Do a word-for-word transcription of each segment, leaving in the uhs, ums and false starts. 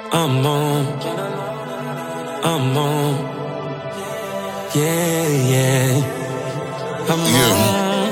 I'm on, I'm on, yeah, yeah. I'm Yeah. on,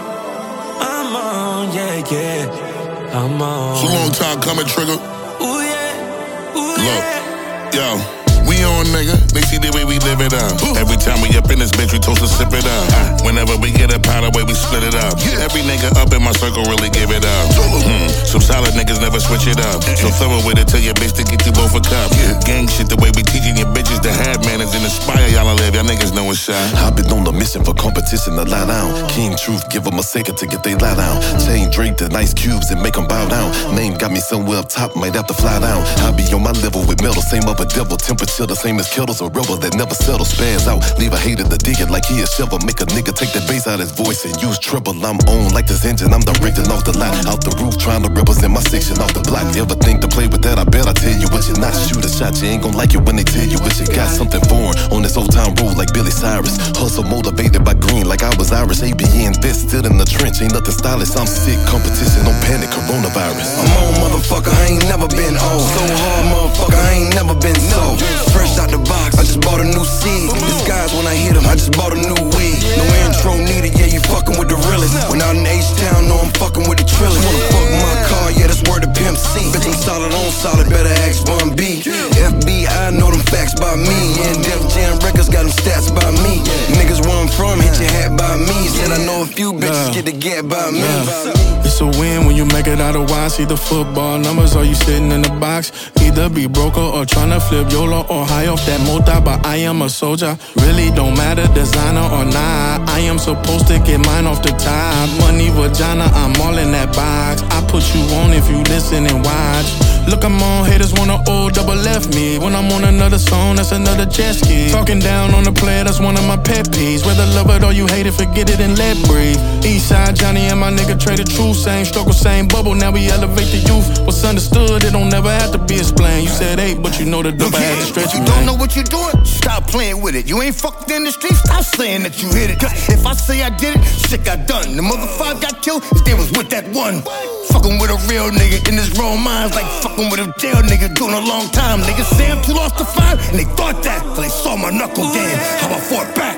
I'm on, yeah, yeah. I'm on. It's a long time coming, Trigger. Ooh, yeah, ooh, Look, yeah. yo. We on, nigga. They see the way we live it up. Every time we up in this bitch, we toast to sip it up. Whenever we get a powder way, we split it up. Every nigga up in my circle really give it up. Mm. Some solid niggas never switch it up. So thorough with it, tell your bitch to get you both a cup. Gang shit, the way we teaching your bitches to have manners and inspire y'all to live. Y'all niggas know what's up. I've been on a mission for competition to lie down. King Truth, give them a second to get they lie down. Chain drink the nice cubes and make them bow down. Name got me somewhere up top, might have to fly down. I be on my level with metal, same of a devil. Temperature the same as kettles, a rebel that never settles. Spaz out, leave a hater to dig it like he a shovel. Make a nigga take the bass out his voice and use treble. I'm on like this engine, I'm directing off the lot. Out the roof, trying to represent my section off the block. Ever think to play with that? I bet I tell you what you're not. Shoot a shot, you ain't gon' like it when they tell you what you got. Something foreign on this old town road like Billy Cyrus. Hustle motivated by green like I was Irish. A B N vest, still in the trench, ain't nothing stylish. I'm sick, competition, don't panic, coronavirus. I'm on, motherfucker, I ain't never been old. So hard, motherfucker, I ain't never been so. Fresh out the box, I just bought a new seed. Disguise when I hit him, I just bought a new weed. No intro needed, yeah, you fucking with the realest. When out in H-Town, know I'm fucking with the trillers. Wanna fuck my car, yeah, that's word of Pimp C. Bitch, I'm solid on solid, better ask Von B. F B I know them facts by me. And Def Jam Records got them stats by me. Niggas where I'm from, hit your hat by me. Said I know a few bitches get the get by me. It's a win when you make it out of wide. See the football numbers, or you sitting in the box. Either be broker or tryna flip YOLO or high off that mota. But I am a soldier, really don't matter designer or not. I am supposed to get mine off the top. Money vagina, I'm all in that box. I put you on if you listen and watch. Look, I'm on, haters wanna O double F me. When I'm on another song, that's another jet ski. Talking down on the player, that's one of my pet peeves. Whether love it or you hate it, forget it and let breathe. Eastside Johnny and my nigga traded true. Same struggle, same bubble, now we elevate the youth. What's understood, it don't never have to be explained. You said eight, but you know the dope, I had to stretch you. You don't know what you're doing? Stop playing with it. You ain't fucked in the street, stop saying that you hit it. Cause if I say I did it, shit got done. The mother five got killed, cause they was with that one. Fucking with a real nigga in his wrong minds, like fucking with a jail nigga doing a long time. Niggas say I'm too lost to find, and they thought that till they saw my knuckle game. How I fought back.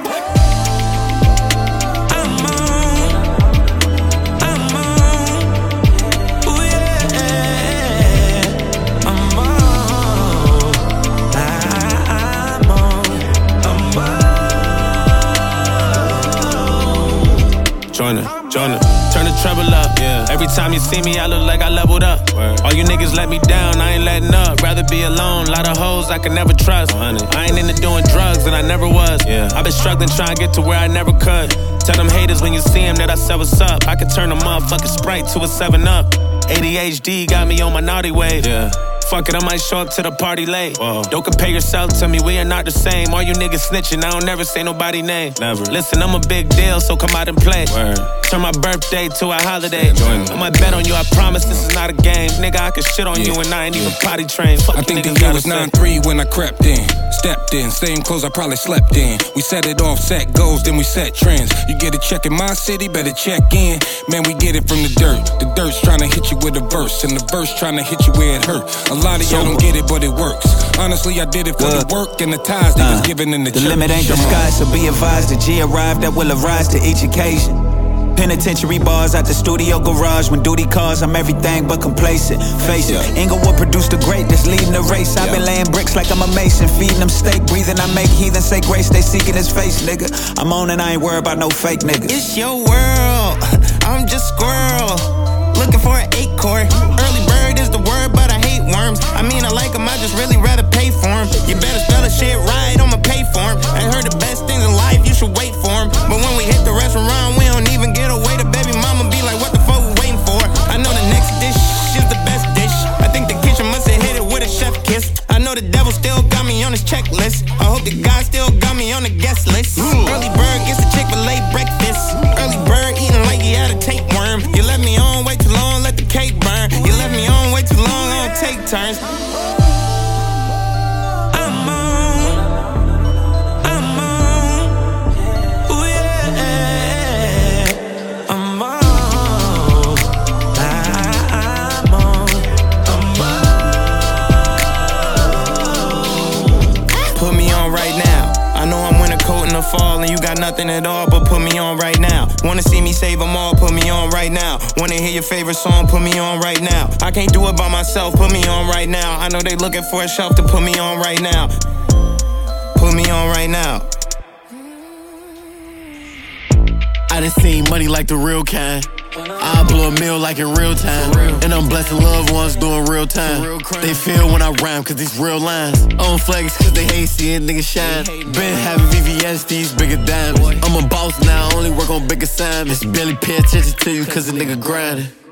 I'm on, I'm on, ooh yeah. I'm on, I'm on, I'm on. Join it, join it. Turn the treble up, yeah. Every time you see me, I look like I leveled up. Word. All you niggas let me down, I ain't letting up. Rather be alone, lot of hoes I can never trust. one hundred. I ain't into doing drugs, and I never was. Yeah. I've been struggling trying to get to where I never could. Tell them haters when you see them that I said what's up. I can turn a motherfucking Sprite to a seven up. A D H D got me on my naughty wave. Yeah. Fuck it, I might show up to the party late. Whoa. Don't compare yourself to me, we are not the same. All you niggas snitching, I don't never say nobody name. Never. Listen, I'm a big deal, so come out and play. Word. Turn my birthday to a holiday. I might bet on you, I promise this is not a game. Nigga, I can shit on yeah. you and I ain't even potty trained. Fuck I you think niggas the year was nine three when I crept in. Stepped in, same clothes I probably slept in. We set it off, set goals, then we set trends. You get a check in my city, better check in. Man, we get it from the dirt. The dirt's trying to hit you with a verse, and the verse trying to hit you where it hurt. A lot of y'all don't get it, but it works. Honestly, I did it for Good. the work and the ties they uh, was given in the, the church. The limit ain't the sky, so be advised. The G arrived that will arise to each occasion. Penitentiary bars at the studio garage. When duty calls, I'm everything but complacent. Face it, yeah. Inglewood produced the greatness, leading the race. I've yeah. been laying bricks like I'm a mason, feeding them steak, breathing. I make heathens say grace, they seeking his face, nigga. I'm on and I ain't worried about no fake niggas. It's your world, I'm just squirrel, looking for an acorn. Early bird is the word, but I hate worms. I mean, I like them, I just really rather pay for them. You better spell the shit right, I'ma pay for them. I heard the best things in life, you should wait for them. But when we hit the restaurant, we don't even get away. The baby mama be like, what the fuck we waiting for? I know the next dish is the best dish. I think the kitchen must have hit it with a chef kiss. I know the devil still got me on his checklist. I hope the God still got me on the guest list. Early bird gets a Chick-fil-A breakfast. Early bird eating like he had a tapeworm. You left me on way too long, let the cake burn. You left me on way too long, I don't take turns. nothing at all, but put me on right now. Wanna see me save them all, put me on right now. Wanna hear your favorite song, put me on right now. I can't do it by myself, put me on right now. I know they looking for a shelf to put me on right now. Put me on right now. I done seen money like the real kind. I blow a meal like in real time. And I'm blessing loved ones doing real time. They feel when I rhyme cause these real lines. I don't flex cause they hate seeing niggas shine. Been having V V S, these bigger diamonds. I'm a boss now, only work on bigger assignments. Barely pay attention to you cause a nigga grinding.